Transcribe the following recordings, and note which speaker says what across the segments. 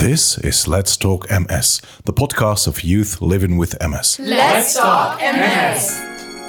Speaker 1: This is Let's Talk MS, the podcast of youth living with MS.
Speaker 2: Let's Talk MS!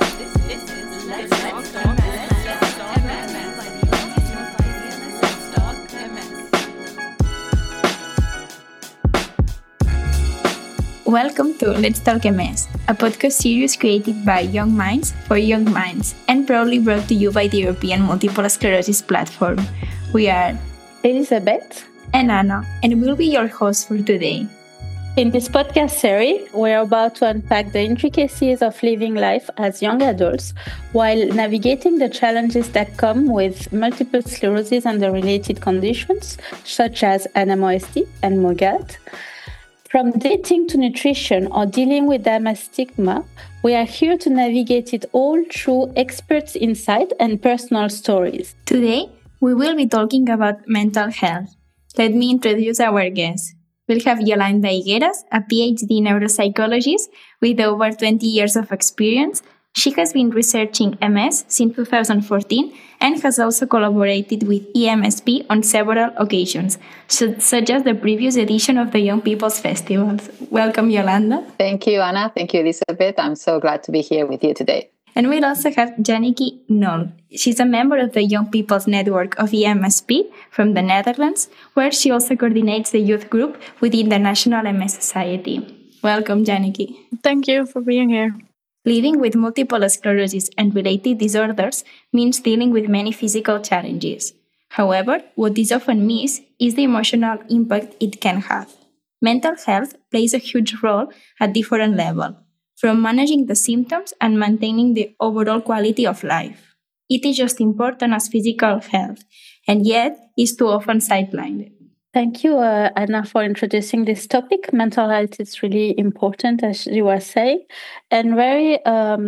Speaker 3: Welcome to Let's Talk MS, a podcast series created by Young Minds for Young Minds and proudly brought to you by the European Multiple Sclerosis Platform. We are
Speaker 4: Elizabeth
Speaker 3: and Anna, and we'll be your hosts for today.
Speaker 4: In this podcast series, we're about to unpack the intricacies of living life as young adults while navigating the challenges that come with multiple sclerosis and the related conditions, such as NMOSD and MOGAD. From dating to nutrition or dealing with MS stigma, we are here to navigate it all through experts' insight and personal stories.
Speaker 3: Today, we will be talking about mental health. Let me introduce our guests. We'll have Yolanda Higueras, a PhD neuropsychologist with over 20 years of experience. She has been researching MS since 2014 and has also collaborated with EMSP on several occasions, such as the previous edition of the Young People's Festivals. Welcome, Yolanda.
Speaker 5: Thank you, Anna. Thank you, Elizabeth. I'm so glad to be here with you today.
Speaker 3: And we'll also have Janneke Nol. She's a member of the Young People's Network of EMSP from the Netherlands, where she also coordinates the youth group within the National MS Society. Welcome, Janneke.
Speaker 6: Thank you for being here.
Speaker 3: Living with multiple sclerosis and related disorders means dealing with many physical challenges. However, what is often missed is the emotional impact it can have. Mental health plays a huge role at different levels, from managing the symptoms and maintaining the overall quality of life. It is just important as physical health, and yet is too often sidelined.
Speaker 4: Thank you, Anna, for introducing this topic. Mental health is really important, as you were saying, and very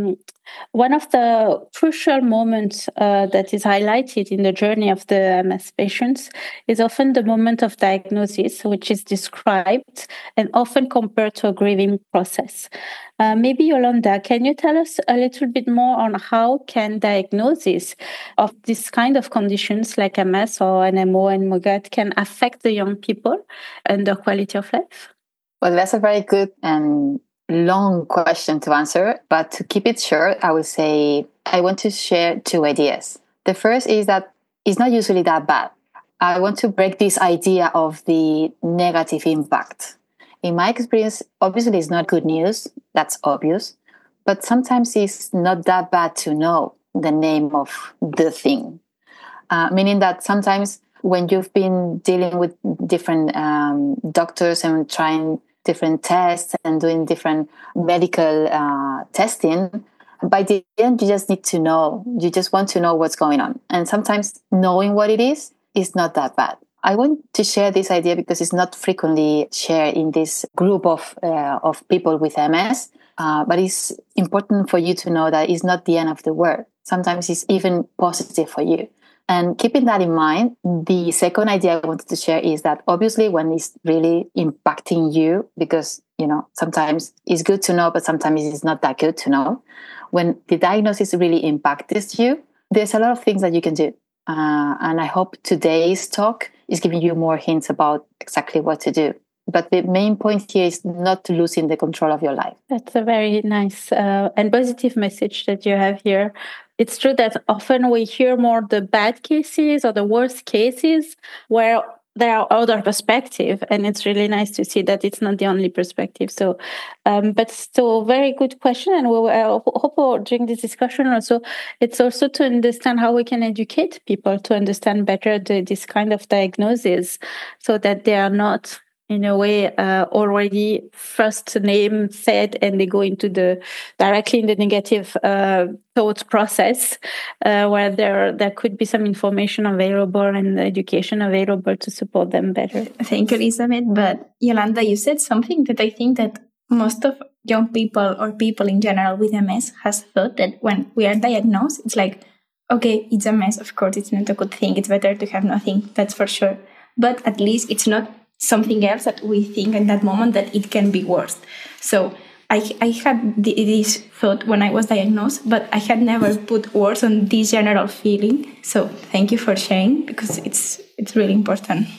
Speaker 4: one of the crucial moments that is highlighted in the journey of the MS patients is often the moment of diagnosis, which is described and often compared to a grieving process. Maybe, Yolanda, can you tell us a little bit more on how can diagnosis of this kind of conditions like MS or NMO and MOGAD can affect the young people and their quality of life?
Speaker 5: Well, that's a very good and long question to answer, but to keep it short, I would say I want to share two ideas. The first is that it's not usually that bad. I want to break this idea of the negative impact. In my experience, obviously it's not good news, that's obvious, but sometimes it's not that bad to know the name of the thing. Meaning that sometimes when you've been dealing with different doctors and trying different tests and doing different medical testing, by the end, you just need to know. You just want to know what's going on. And sometimes knowing what it is not that bad. I want to share this idea because it's not frequently shared in this group of people with MS, but it's important for you to know that it's not the end of the world. Sometimes it's even positive for you. And keeping that in mind, the second idea I wanted to share is that obviously when it's really impacting you, because, sometimes it's good to know, but sometimes it's not that good to know. When the diagnosis really impacts you, there's a lot of things that you can do. And I hope today's talk is giving you more hints about exactly what to do. But the main point here is not losing the control of your life.
Speaker 4: That's a very nice and positive message that you have here. It's true that often we hear more the bad cases or the worst cases where there are other perspectives, and it's really nice to see that it's not the only perspective. So, but still, very good question, and we will hope during this discussion also, it's also to understand how we can educate people to understand better this kind of diagnosis, so that they are not, in a way, already first name said, and they go into directly in the negative thought process, where there could be some information available and education available to support them better.
Speaker 3: Thank you, Elizabeth. But Yolanda, you said something that I think that most of young people or people in general with MS has thought that when we are diagnosed, it's like, okay, it's MS. Of course, it's not a good thing. It's better to have nothing. That's for sure. But at least it's not something else that we think in that moment that it can be worse. So I had this thought when I was diagnosed, but I had never put words on this general feeling. So thank you for sharing, because it's really important.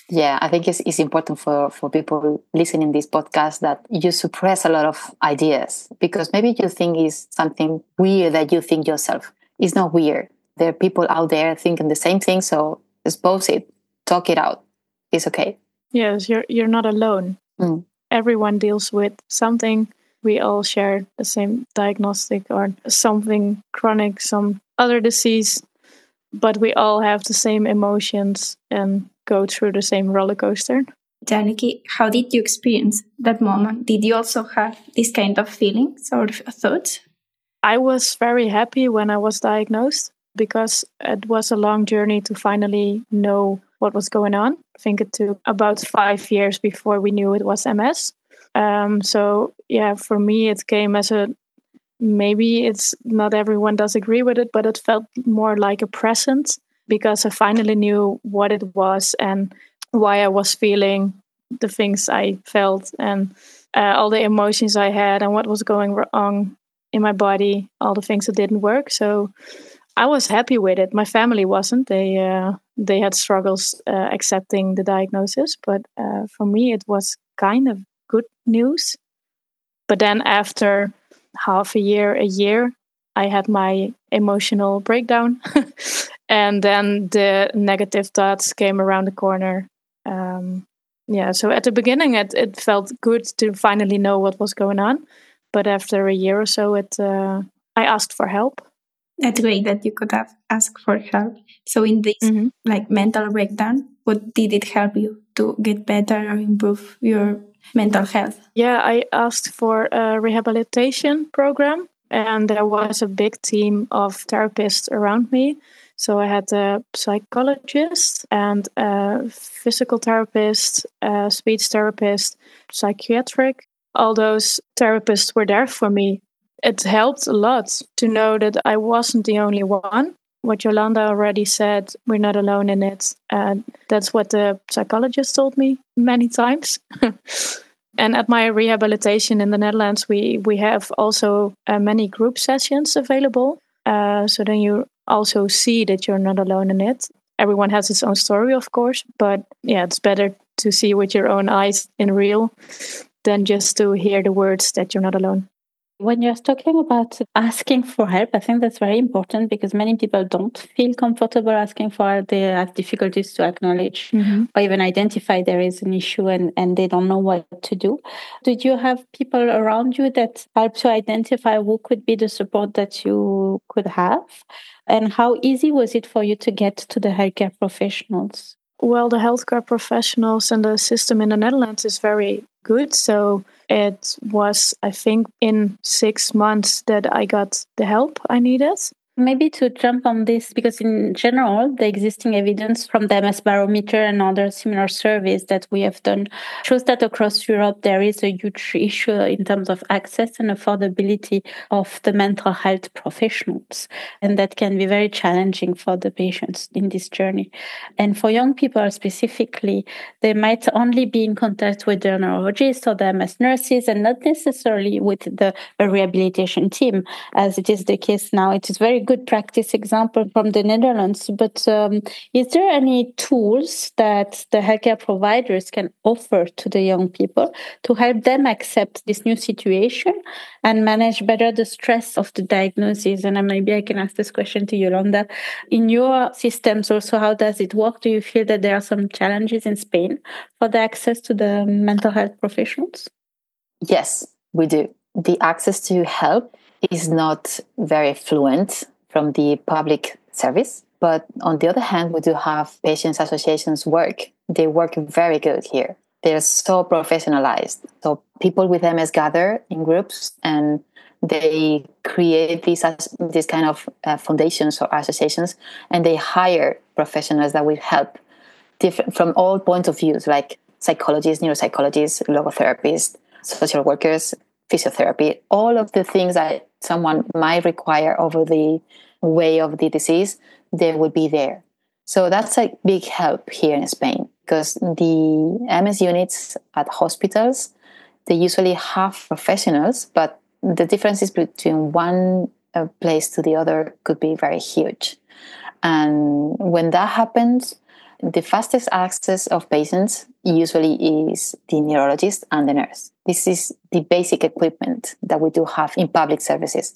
Speaker 5: Yeah, I think it's important for people listening this podcast that you suppress a lot of ideas because maybe you think is something weird that you think yourself. It's not weird. There are people out there thinking the same thing, so expose it, talk it out. It's okay.
Speaker 6: Yes, you're not alone.
Speaker 5: Mm.
Speaker 6: Everyone deals with something. We all share the same diagnostic or something chronic, some other disease, but we all have the same emotions and go through the same roller coaster.
Speaker 3: Janiki, how did you experience that moment? Did you also have this kind of feelings or thoughts?
Speaker 6: I was very happy when I was diagnosed because it was a long journey to finally know what was going on. I think it took about 5 years before we knew it was MS. So yeah, for me, it came as maybe it's not everyone does agree with it, but it felt more like a present because I finally knew what it was and why I was feeling the things I felt and all the emotions I had and what was going wrong in my body, all the things that didn't work. So I was happy with it. My family wasn't. They had struggles accepting the diagnosis, but for me it was kind of good news. But then after half a year, I had my emotional breakdown. And then the negative thoughts came around the corner. So at the beginning, it felt good to finally know what was going on. But after a year or so, I asked for help.
Speaker 3: That's great that you could have asked for help. So in this mental breakdown, what did it help you to get better or improve your mental health?
Speaker 6: Yeah, I asked for a rehabilitation program, and there was a big team of therapists around me. So I had a psychologist and a physical therapist, a speech therapist, psychiatric. All those therapists were there for me. It helped a lot to know that I wasn't the only one. What Yolanda already said, we're not alone in it. That's what the psychologist told me many times. And at my rehabilitation in the Netherlands, we have also many group sessions available. So then you also see that you're not alone in it. Everyone has its own story, of course, but yeah, it's better to see with your own eyes in real than just to hear the words that you're not alone.
Speaker 4: When you're talking about asking for help, I think that's very important because many people don't feel comfortable asking for help. They have difficulties to acknowledge or even identify there is an issue and they don't know what to do. Did you have people around you that help to identify who could be the support that you could have? And how easy was it for you to get to the healthcare professionals?
Speaker 6: Well, the healthcare professionals and the system in the Netherlands is very good. So it was, I think, in 6 months that I got the help I needed.
Speaker 4: Maybe to jump on this, because in general, the existing evidence from the MS Barometer and other similar surveys that we have done shows that across Europe, there is a huge issue in terms of access and affordability of the mental health professionals. And that can be very challenging for the patients in this journey. And for young people specifically, they might only be in contact with the neurologists or the MS nurses and not necessarily with the rehabilitation team, as it is the case now. It is very good practice example from the Netherlands, but is there any tools that the healthcare providers can offer to the young people to help them accept this new situation and manage better the stress of the diagnosis? And maybe I can ask this question to Yolanda. In your systems also, how does it work? Do you feel that there are some challenges in Spain for the access to the mental health professionals?
Speaker 5: Yes, we do. The access to help is not very fluent from the public service. But on the other hand, we do have patients associations work. They work very good here. They're so professionalized. So people with MS gather in groups and they create these kind of foundations or associations, and they hire professionals that will help from all points of views, like psychologists, neuropsychologists, logotherapists, social workers, physiotherapy, all of the things that someone might require over the way of the disease, they will be there. So that's a big help here in Spain because the MS units at hospitals, they usually have professionals, but the differences between one place to the other could be very huge. And when that happens, the fastest access of patients usually is the neurologist and the nurse. This is the basic equipment that we do have in public services.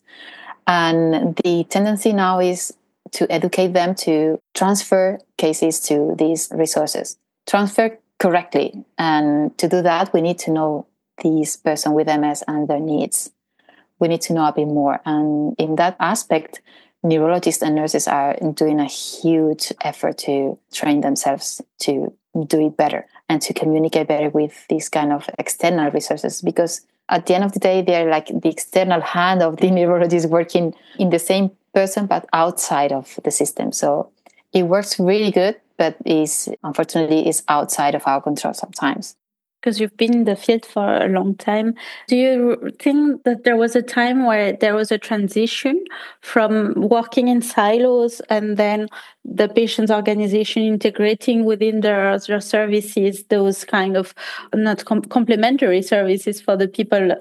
Speaker 5: And the tendency now is to educate them to transfer cases to these resources. Transfer correctly. And to do that, we need to know this person with MS and their needs. We need to know a bit more. And in that aspect, neurologists and nurses are doing a huge effort to train themselves to do it better and to communicate better with these kind of external resources, because at the end of the day, they're like the external hand of the neurologist working in the same person, but outside of the system. So it works really good, but unfortunately is outside of our control sometimes.
Speaker 4: Because you've been in the field for a long time, do you think that there was a time where there was a transition from working in silos and then the patient's organization integrating within their services those kind of not complementary services for the people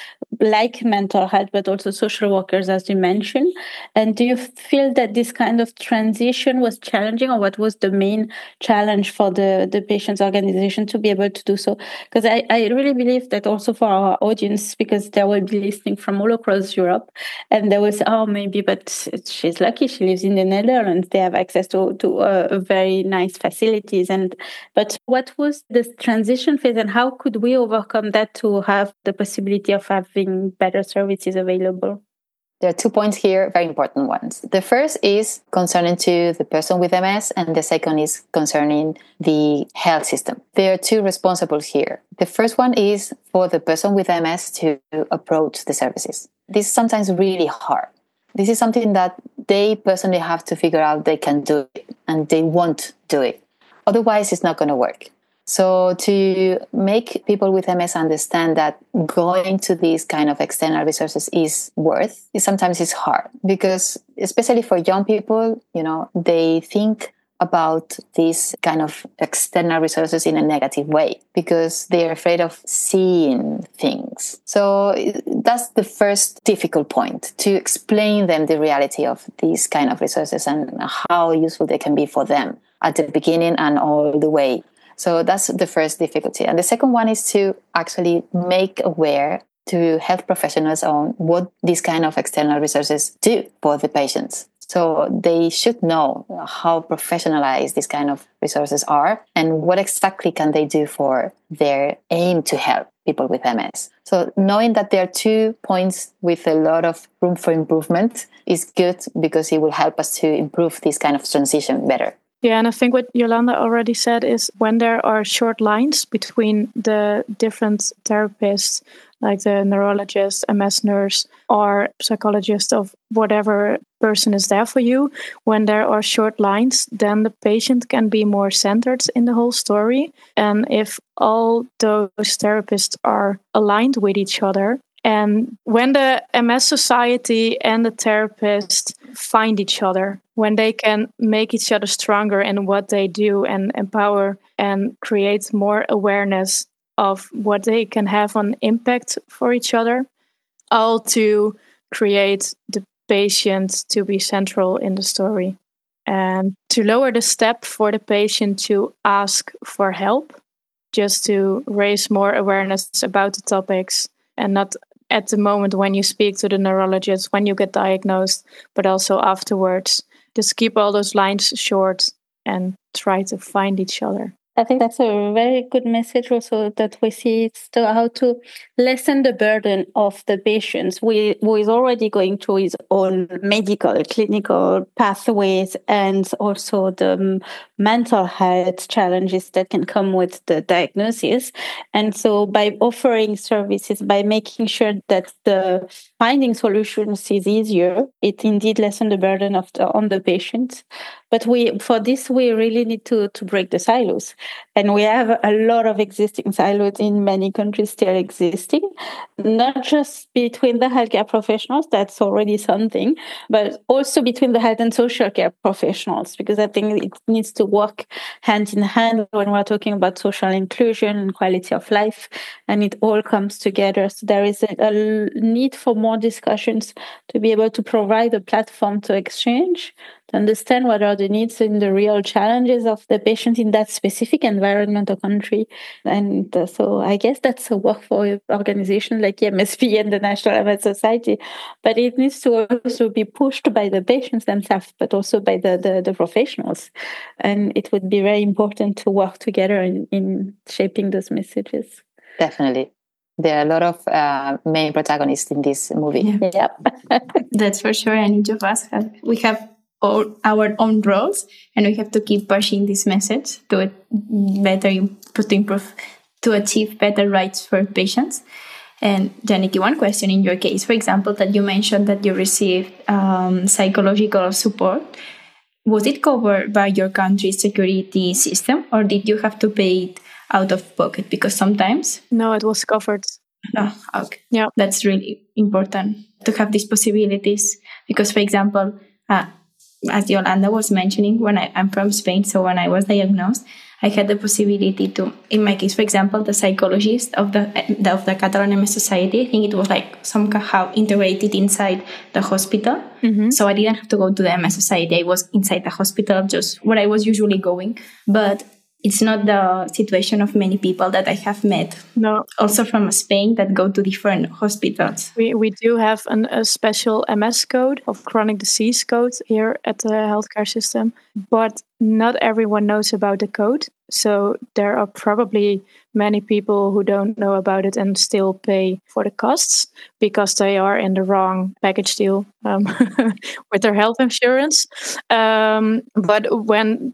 Speaker 4: like mental health, but also social workers, as you mentioned? And do you feel that this kind of transition was challenging, or what was the main challenge for the patient's organization to be able to do so? Because I really believe that also for our audience, because they will be listening from all across Europe, and they will say, oh, maybe, but she's lucky, she lives in the Netherlands, they have access to very nice facilities. But what was the transition phase, and how could we overcome that to have the possibility of having better services available?
Speaker 5: There are 2 points here, very important ones. The first is concerning to the person with MS, and the second is concerning the health system. There are two responsibles here. The first one is for the person with MS to approach the services. This is sometimes really hard. This is something that they personally have to figure out they can do it, and they won't do it. Otherwise, it's not going to work. So to make people with MS understand that going to these kind of external resources is sometimes it's hard, because especially for young people, they think about these kind of external resources in a negative way because they're afraid of seeing things. So that's the first difficult point, to explain them the reality of these kind of resources and how useful they can be for them at the beginning and all the way. So that's the first difficulty. And the second one is to actually make aware to health professionals on what these kind of external resources do for the patients. So they should know how professionalized these kind of resources are and what exactly can they do for their aim to help people with MS. So knowing that there are 2 points with a lot of room for improvement is good, because it will help us to improve this kind of transition better.
Speaker 6: Yeah, and I think what Yolanda already said is when there are short lines between the different therapists, like the neurologist, MS nurse, or psychologist of whatever person is there for you, when there are short lines, then the patient can be more centered in the whole story. And if all those therapists are aligned with each other, and when the MS Society and the therapist find each other, when they can make each other stronger in what they do and empower and create more awareness of what they can have on impact for each other, all to create the patient to be central in the story and to lower the step for the patient to ask for help, just to raise more awareness about the topics, and not at the moment when you speak to the neurologist, when you get diagnosed, but also afterwards. Just keep all those lines short and try to find each other.
Speaker 4: I think that's a very good message also, that we see it's how to lessen the burden of the patients who is already going through his own medical, clinical pathways, and also the mental health challenges that can come with the diagnosis. And so by offering services, by making sure that the finding solutions is easier, it indeed lessens the burden on the patient. But for this, we really need to break the silos. And we have a lot of existing silos in many countries still existing, not just between the healthcare professionals, that's already something, but also between the health and social care professionals, because I think it needs to work hand in hand when we're talking about social inclusion and quality of life, and it all comes together. So there is a need for more discussions to be able to provide a platform to exchange, to understand what are the needs and the real challenges of the patient in that specific environment or country. And so I guess that's a work for organizations like MSP and the National MS Society. But it needs to also be pushed by the patients themselves, but also by the professionals. And it would be very important to work together in shaping those messages.
Speaker 5: Definitely. There are a lot of main protagonists in this movie.
Speaker 3: Yeah. That's for sure. And each of us have all our own roles, and we have to keep pushing this message to improve, to achieve better rights for patients. And Janiki, one question in your case, for example, that you mentioned that you received psychological support. Was it covered by your country's security system, or did you have to pay it out of pocket? Because sometimes...
Speaker 6: No, it was covered.
Speaker 3: Oh, okay.
Speaker 6: Yeah.
Speaker 3: That's really important to have these possibilities. Because, for example, as Yolanda was mentioning, I'm from Spain, so when I was diagnosed, I had the possibility to, in my case, for example, the psychologist of the Catalan MS Society, I think it was like somehow integrated inside the hospital.
Speaker 6: Mm-hmm.
Speaker 3: So I didn't have to go to the MS Society. I was inside the hospital, just where I was usually going. But it's not the situation of many people that I have met.
Speaker 6: No.
Speaker 3: Also from Spain that go to different hospitals.
Speaker 6: We do have a special MS code of chronic disease code here at the healthcare system, but not everyone knows about the code. So there are probably many people who don't know about it and still pay for the costs because they are in the wrong package deal with their health insurance. But when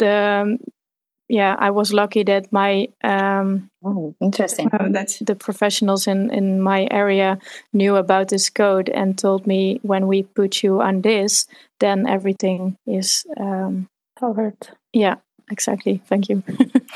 Speaker 6: I was lucky that my
Speaker 5: interesting.
Speaker 6: The professionals in my area knew about this code and told me, when we put you on this, then everything is
Speaker 4: covered.
Speaker 6: Yeah, exactly. Thank you.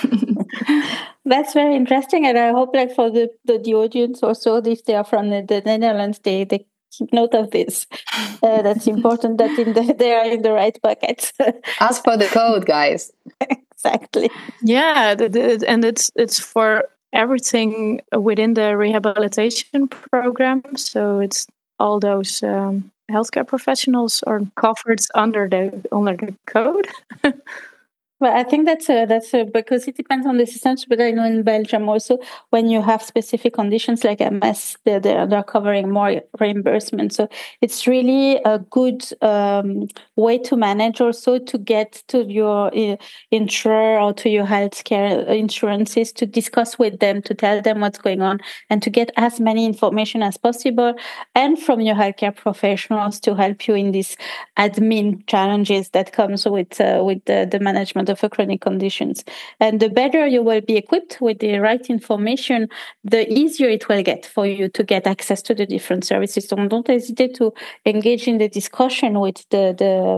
Speaker 4: That's very interesting, and I hope, like, for the audience also, if they are from the Netherlands, they keep note of this. That's important that they are in the right bucket.
Speaker 5: Ask for the code, guys.
Speaker 4: Exactly.
Speaker 6: Yeah, and it's for everything within the rehabilitation program. So it's all those healthcare professionals are covered under the code.
Speaker 4: Well, I think that's because it depends on the systems. But I know in Belgium also, when you have specific conditions like MS, they're covering more reimbursement. So it's really a good way to manage, also to get to your insurer or to your healthcare insurances, to discuss with them, to tell them what's going on, and to get as many information as possible, and from your healthcare professionals to help you in these admin challenges that comes with the management of chronic conditions. And the better you will be equipped with the right information, the easier it will get for you to get access to the different services. So don't hesitate to engage in the discussion with the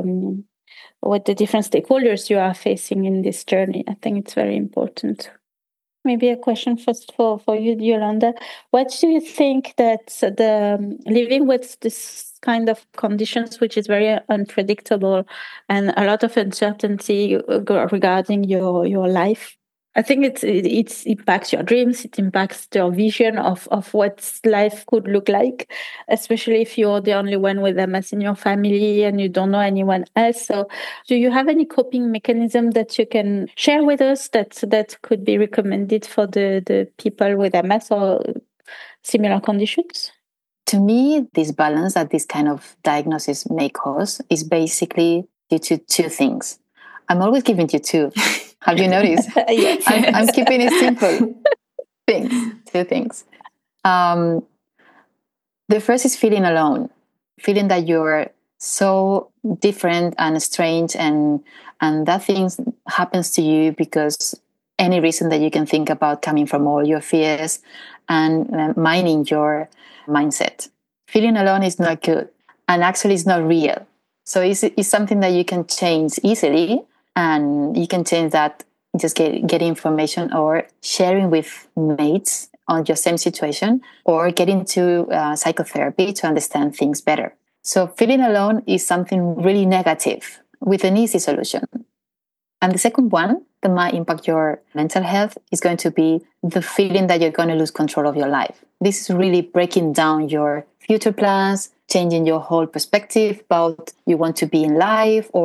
Speaker 4: different stakeholders you are facing in this journey. I think it's very important. Maybe a question first for you, Yolanda. What do you think that the living with this kind of conditions, which is very unpredictable and a lot of uncertainty regarding your life, I think it impacts your dreams, it impacts your vision of what life could look like, especially if you're the only one with MS in your family and you don't know anyone else. So do you have any coping mechanism that you can share with us that could be recommended for the people with MS or similar conditions?
Speaker 5: To me, this balance that this kind of diagnosis may cause is basically due to two things. I'm always giving you two. Have you noticed?
Speaker 4: Yes.
Speaker 5: I'm keeping it simple. Two things. The first is feeling alone, feeling that you're so different and strange, and that thing happens to you because any reason that you can think about, coming from all your fears and mining your mindset. Feeling alone is not good, and actually it's not real. So it's something that you can change easily, and you can change that just getting information or sharing with mates on your same situation, or getting to psychotherapy to understand things better. So feeling alone is something really negative with an easy solution. And the second one that might impact your mental health is going to be the feeling that you're going to lose control of your life. This is really breaking down your future plans, changing your whole perspective about you want to be in life, or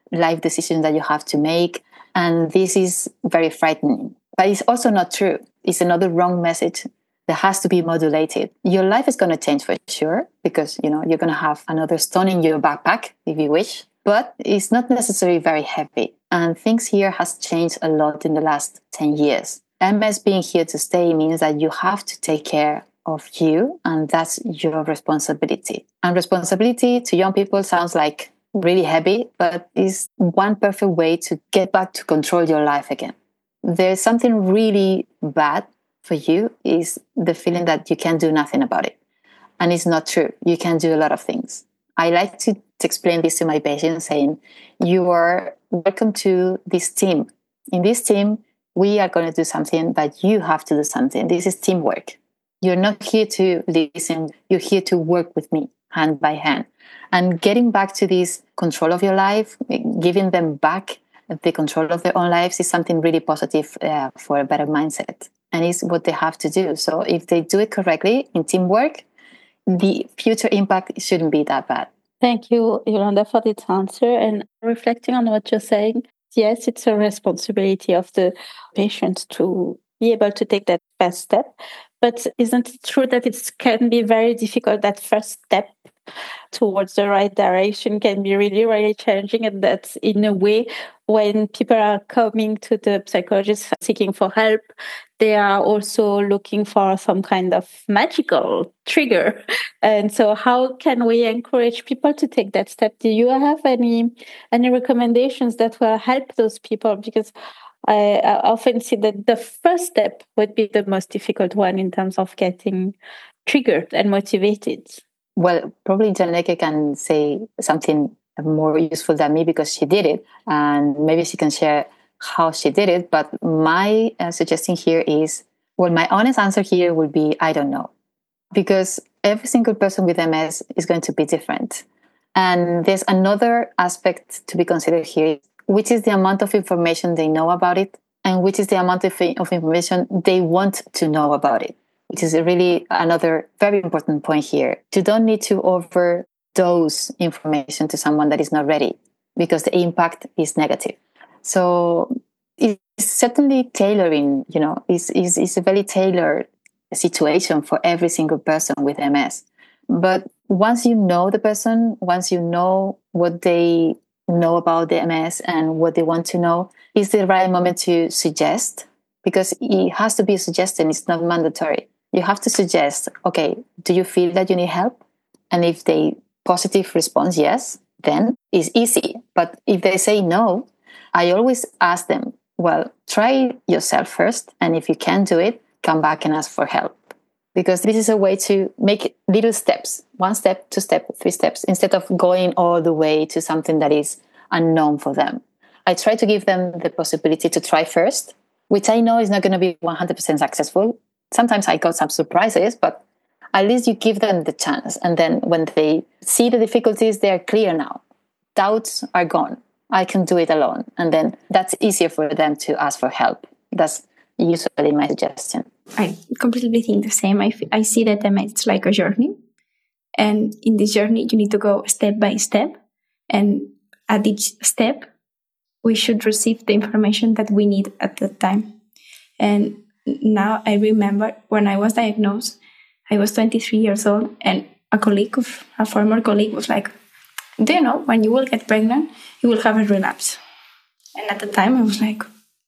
Speaker 5: life decisions that you have to make. And this is very frightening. But it's also not true. It's another wrong message that has to be modulated. Your life is going to change for sure, because you're going to have another stone in your backpack if you wish, but it's not necessarily very heavy. And things here has changed a lot in the last 10 years. MS being here to stay means that you have to take care of you, and that's your responsibility. And responsibility to young people sounds like really heavy, but is one perfect way to get back to control your life again. There's something really bad for you is the feeling that you can't do nothing about it. And it's not true. You can do a lot of things. I like to explain this to my patients saying, you are welcome to this team. In this team, we are going to do something, but you have to do something. This is teamwork. You're not here to listen. You're here to work with me hand by hand. And getting back to this control of your life, giving them back the control of their own lives is something really positive for a better mindset. And it's what they have to do. So if they do it correctly in teamwork, the future impact shouldn't be that bad.
Speaker 4: Thank you, Yolanda, for this answer. And reflecting on what you're saying, yes, it's a responsibility of the patient to be able to take that first step. But isn't it true that it can be very difficult, that first step towards the right direction can be really, really challenging, and that in a way, when people are coming to the psychologist seeking for help, they are also looking for some kind of magical trigger. And so how can we encourage people to take that step? Do you have any recommendations that will help those people? Because I often see that the first step would be the most difficult one in terms of getting triggered and motivated.
Speaker 5: Well, probably Janneke can say something more useful than me because she did it, and maybe she can share how she did it. But my suggestion here is, well, my honest answer here would be, I don't know. Because every single person with MS is going to be different. And there's another aspect to be considered here, which is the amount of information they know about it, and which is the amount of information they want to know about it, which is really another very important point here. You don't need to overdose information to someone that is not ready, because the impact is negative. So it's certainly tailoring, it's a very tailored situation for every single person with MS. But once you know the person, once you know what they know about the MS and what they want to know, is the right moment to suggest, because it has to be a suggestion. It's not mandatory. You have to suggest, okay, do you feel that you need help? And if they positive response, yes, then it's easy. But if they say no, I always ask them, well, try yourself first. And if you can't do it, come back and ask for help. Because this is a way to make little steps, 1 step, 2 steps, 3 steps, instead of going all the way to something that is unknown for them. I try to give them the possibility to try first, which I know is not going to be 100% successful. Sometimes I got some surprises, but at least you give them the chance. And then when they see the difficulties, they are clear now. Doubts are gone. I can do it alone. And then that's easier for them to ask for help. That's usually my suggestion.
Speaker 3: I completely think the same. I see that it's like a journey. And in this journey, you need to go step by step. And at each step, we should receive the information that we need at that time. And now I remember when I was diagnosed, I was 23 years old, and a former colleague was like, do you know, when you will get pregnant, you will have a relapse. And at the time I was like,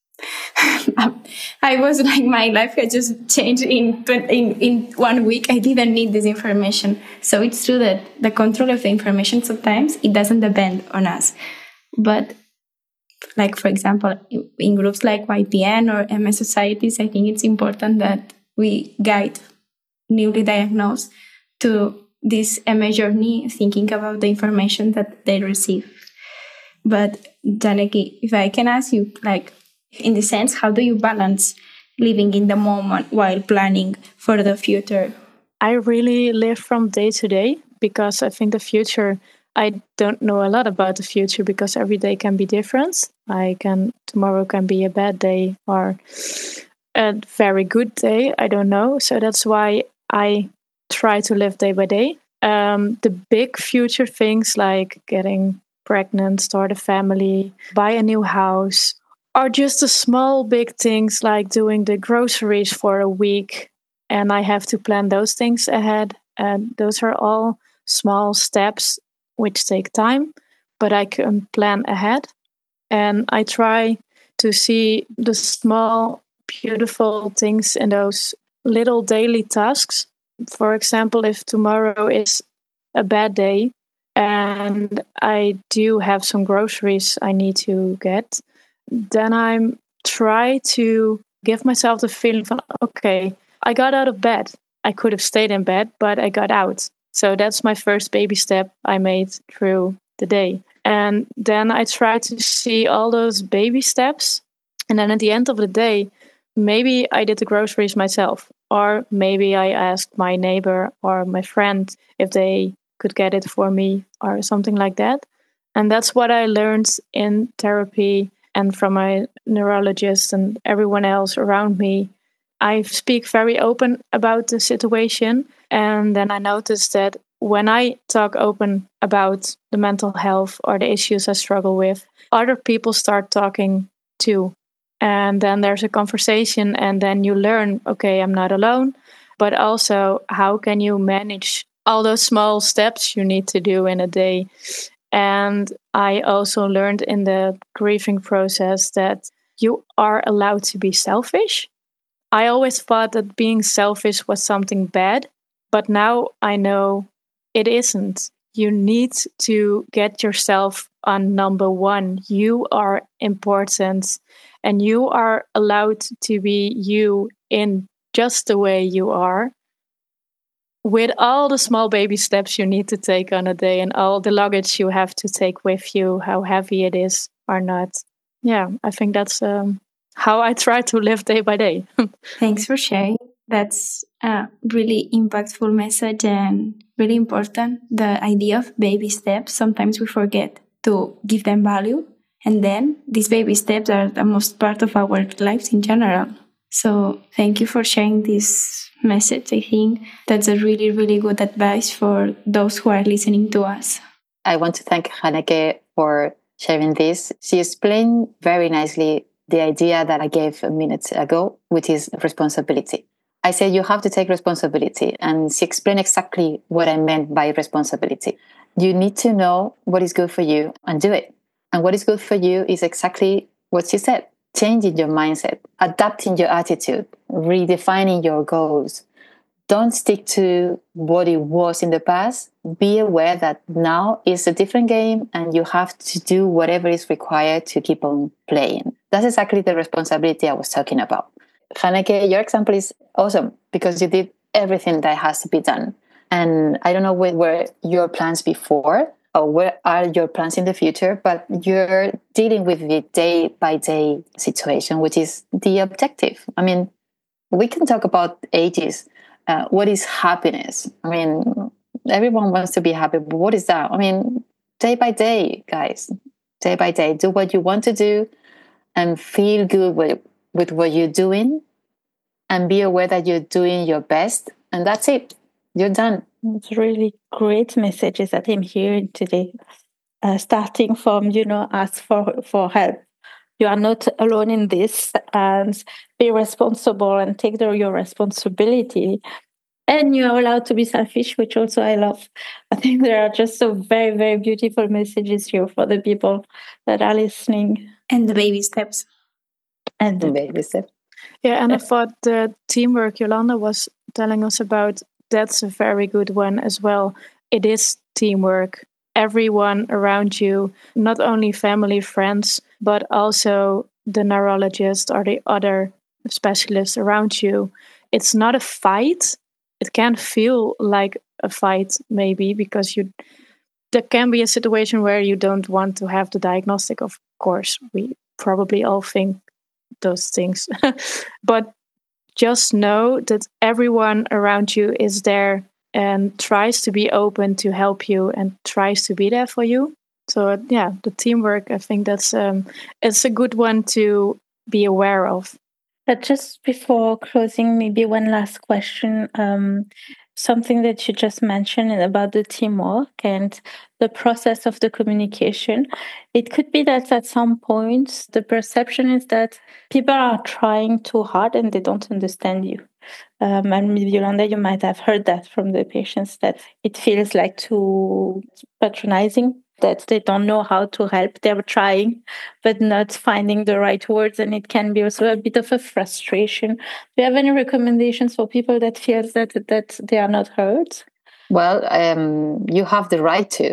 Speaker 3: I was like, my life had just changed in 1 week. I didn't need this information. So it's true that the control of the information, sometimes it doesn't depend on us. But like, for example, in groups like YPN or MS societies, I think it's important that we guide newly diagnosed to this MS journey, thinking about the information that they receive. But Janneke, if I can ask you, like, in the sense, how do you balance living in the moment while planning for the future?
Speaker 6: I really live from day to day, because I think the future, I don't know a lot about the future, because every day can be different. Tomorrow can be a bad day or a very good day. I don't know. So that's why I try to live day by day. The big future things like getting pregnant, start a family, buy a new house, or just the small, big things like doing the groceries for a week. And I have to plan those things ahead. And those are all small steps which take time, but I can plan ahead. And I try to see the small, beautiful things in those little daily tasks. For example, if tomorrow is a bad day and I do have some groceries I need to get, then I try to give myself the feeling of, okay, I got out of bed. I could have stayed in bed, but I got out. So that's my first baby step I made through the day. And then I try to see all those baby steps. And then at the end of the day, maybe I did the groceries myself, or maybe I asked my neighbor or my friend if they could get it for me or something like that. And that's what I learned in therapy and from my neurologist and everyone else around me. I speak very open about the situation. And then I noticed that when I talk open about the mental health or the issues I struggle with, other people start talking too. And then there's a conversation, and then you learn, okay, I'm not alone, but also how can you manage all those small steps you need to do in a day. And I also learned in the grieving process that you are allowed to be selfish. I always thought that being selfish was something bad, but now I know it isn't. You need to get yourself on number one. You are important and you are allowed to be you in just the way you are, with all the small baby steps you need to take on a day and all the luggage you have to take with you, how heavy it is or not. Yeah, I think that's how I try to live day by day.
Speaker 3: Thanks for sharing. That's a really impactful message and really important. The idea of baby steps, sometimes we forget to give them value. And then these baby steps are the most part of our lives in general. So thank you for sharing this message. I think that's a really, really good advice for those who are listening to us.
Speaker 5: I want to thank Hanneke for sharing this. She explained very nicely the idea that I gave a minute ago, which is responsibility. I said you have to take responsibility, and she explained exactly what I meant by responsibility. You need to know what is good for you and do it. And what is good for you is exactly what she said. Changing your mindset, adapting your attitude, redefining your goals. Don't stick to what it was in the past. Be aware that now is a different game and you have to do whatever is required to keep on playing. That's exactly the responsibility I was talking about. Hanneke, your example is awesome because you did everything that has to be done. And I don't know what were your plans before or where are your plans in the future, but you're dealing with the day-by-day situation, which is the objective. I mean, we can talk about ages. What is happiness? I mean, everyone wants to be happy, but what is that? I mean, day by day, guys, day by day, do what you want to do and feel good with what you're doing and be aware that you're doing your best. And that's it. You're done.
Speaker 4: It's really great messages that I'm hearing today. Starting from, ask for help. You are not alone in this, and be responsible and take your responsibility. And you are allowed to be selfish, which also I love. I think there are just so very, very beautiful messages here for the people that are listening.
Speaker 3: And the baby steps.
Speaker 5: And the baby steps.
Speaker 6: Yeah, and I thought the teamwork Yolanda was telling us about, that's a very good one as well. It is teamwork. Everyone around you, not only family, friends, but also the neurologist or the other specialists around you. It's not a fight. It can feel like a fight, maybe, because there can be a situation where you don't want to have the diagnostic. Of course, we probably all think those things. But just know that everyone around you is there and tries to be open to help you and tries to be there for you. So yeah, the teamwork, I think that's it's a good one to be aware of.
Speaker 4: But just before closing, maybe one last question. something that you just mentioned about the teamwork and the process of the communication. It could be that at some point, the perception is that people are trying too hard and they don't understand you. And maybe, Yolanda, you might have heard that from the patients, that it feels like too patronizing, that they don't know how to help. They're trying, but not finding the right words. And it can be also a bit of a frustration. Do you have any recommendations for people that feel that they are not heard?
Speaker 5: Well, you have the right to.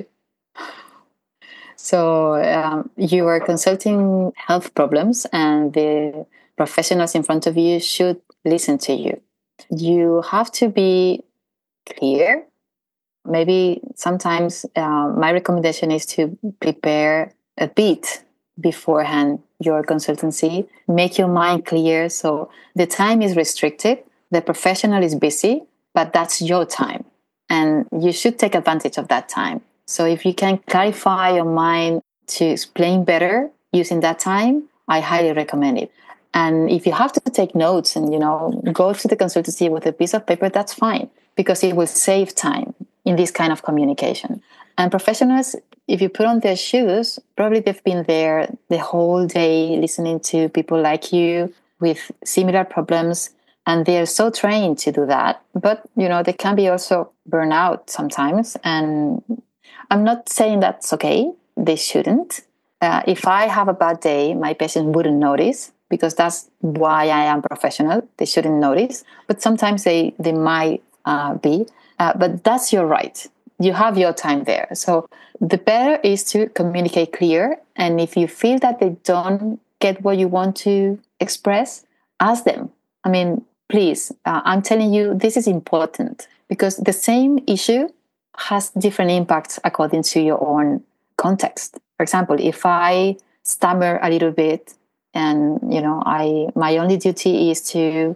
Speaker 5: So you are consulting health problems, and the professionals in front of you should listen to you. You have to be clear. Maybe sometimes my recommendation is to prepare a bit beforehand your consultancy. Make your mind clear. So the time is restricted. The professional is busy, but that's your time. And you should take advantage of that time. So if you can clarify your mind to explain better using that time, I highly recommend it. And if you have to take notes and, go to the consultancy with a piece of paper, that's fine, because it will save time in this kind of communication. And professionals, if you put on their shoes, probably they've been there the whole day listening to people like you with similar problems, and they're so trained to do that. But, they can be also burnout sometimes. And I'm not saying that's okay. They shouldn't. If I have a bad day, my patient wouldn't notice, because that's why I am professional. They shouldn't notice. But sometimes they might be. But that's your right. You have your time there. So the better is to communicate clear. And if you feel that they don't get what you want to express, ask them. I mean, please, I'm telling you, this is important, because the same issue has different impacts according to your own context. For example, if I stammer a little bit and, my only duty is to,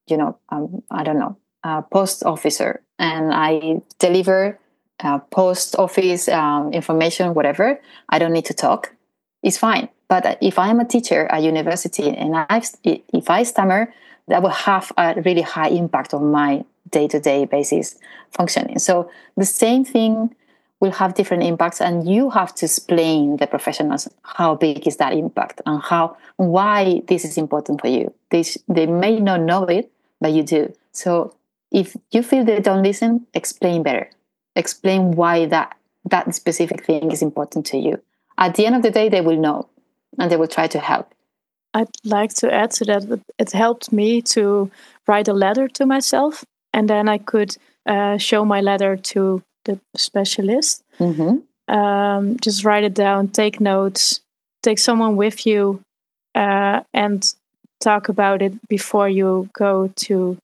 Speaker 5: post officer, and I deliver post office information, whatever, I don't need to talk. It's fine. But if I'm a teacher at university and if I stammer, that will have a really high impact on my day-to-day basis functioning. So the same thing will have different impacts, and you have to explain the professionals how big is that impact and why this is important for you. They may not know it, but you do. So if you feel they don't listen, explain better. Explain why that specific thing is important to you. At the end of the day, they will know, and they will try to help.
Speaker 6: I'd like to add to that, but it helped me to write a letter to myself, and then I could show my letter to the specialist.
Speaker 5: Mm-hmm.
Speaker 6: Just write it down, take notes, take someone with you, and talk about it before you go to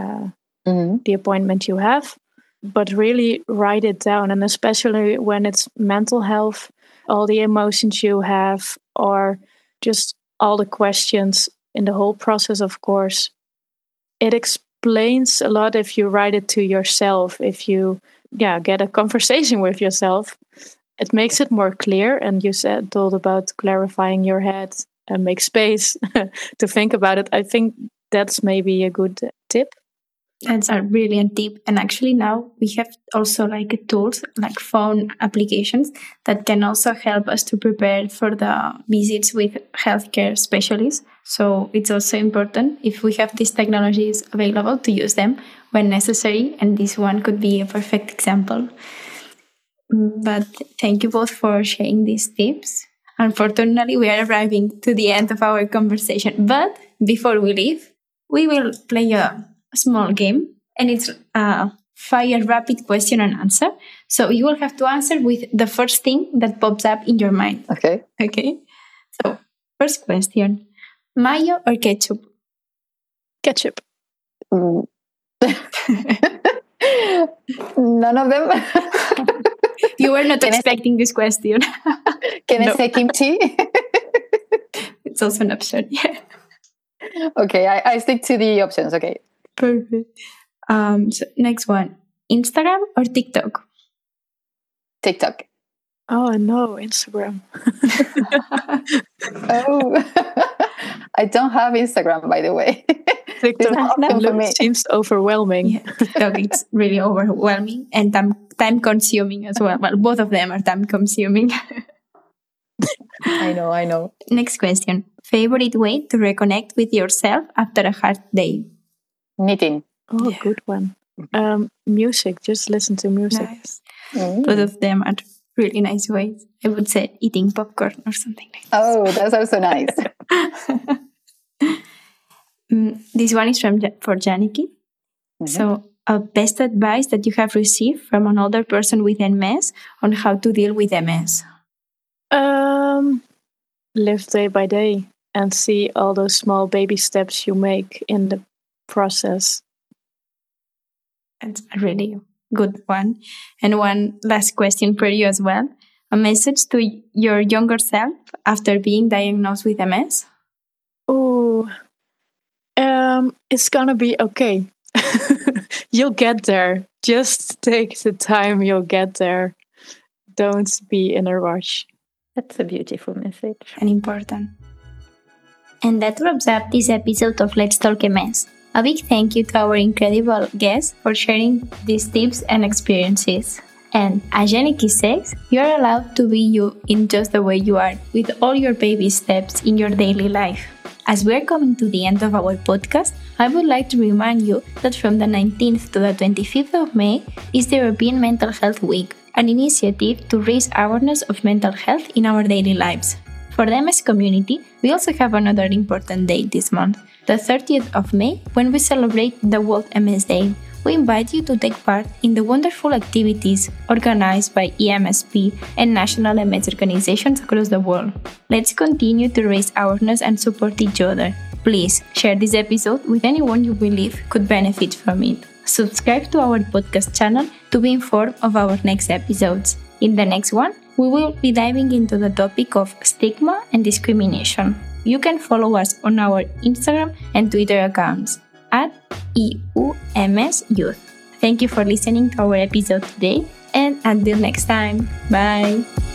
Speaker 6: the appointment you have. But really write it down, and especially when it's mental health, all the emotions you have, or just all the questions in the whole process, of course. It explains a lot if you write it to yourself, if you get a conversation with yourself. It makes it more clear, and you told about clarifying your head and make space to think about it. I think that's maybe a good tip.
Speaker 3: That's a brilliant tip. And actually now we have also tools like phone applications that can also help us to prepare for the visits with healthcare specialists. So it's also important, if we have these technologies available, to use them when necessary. And this one could be a perfect example. But thank you both for sharing these tips. Unfortunately, we are arriving to the end of our conversation. But before we leave, we will play a small game, and it's a fire rapid question and answer. So you will have to answer with the first thing that pops up in your mind.
Speaker 5: Okay.
Speaker 3: So first question, mayo or ketchup?
Speaker 6: Ketchup.
Speaker 5: None of them.
Speaker 3: You were not expecting this question.
Speaker 5: Can I say kimchi?
Speaker 3: It's also an option, yeah.
Speaker 5: Okay, I stick to the options, okay.
Speaker 3: Perfect. So next one, Instagram or TikTok?
Speaker 5: TikTok.
Speaker 6: Oh, no, Instagram.
Speaker 5: Oh, I don't have Instagram, by the way.
Speaker 6: TikTok
Speaker 5: Nothing for me.
Speaker 6: seems overwhelming.
Speaker 3: Yeah, TikTok, it's really overwhelming and time consuming as well. Well, both of them are time consuming.
Speaker 5: I know.
Speaker 3: Next question. Favorite way to reconnect with yourself after a hard day?
Speaker 5: Knitting.
Speaker 6: Oh, good one. Music. Just listen to music.
Speaker 3: Nice. Both of them are really nice ways. I would say eating popcorn or something like that.
Speaker 5: Oh, that's also nice.
Speaker 3: This one is for Janiki. So, best advice that you have received from an older person with MS on how to deal with MS?
Speaker 6: Live day by day and see all those small baby steps you make in the process.
Speaker 3: That's a really good one. And one last question for you as well. A message to your younger self after being diagnosed with MS?
Speaker 6: Oh, it's gonna be okay. You'll get there. Just take the time, you'll get there. Don't be in a rush.
Speaker 4: That's a beautiful message.
Speaker 3: And important. And that wraps up this episode of Let's Talk MS. A big thank you to our incredible guests for sharing these tips and experiences. And as Janiki says, you are allowed to be you in just the way you are, with all your baby steps in your daily life. As we are coming to the end of our podcast, I would like to remind you that from the 19th to the 25th of May is the European Mental Health Week, an initiative to raise awareness of mental health in our daily lives. For the MS community, we also have another important date this month, the 30th of May, when we celebrate the World MS Day. We invite you to take part in the wonderful activities organized by EMSP and national MS organizations across the world. Let's continue to raise awareness and support each other. Please share this episode with anyone you believe could benefit from it. Subscribe to our podcast channel to be informed of our next episodes. In the next one, we will be diving into the topic of stigma and discrimination. You can follow us on our Instagram and Twitter accounts @EUMSYouth. Thank you for listening to our episode today, and until next time, bye!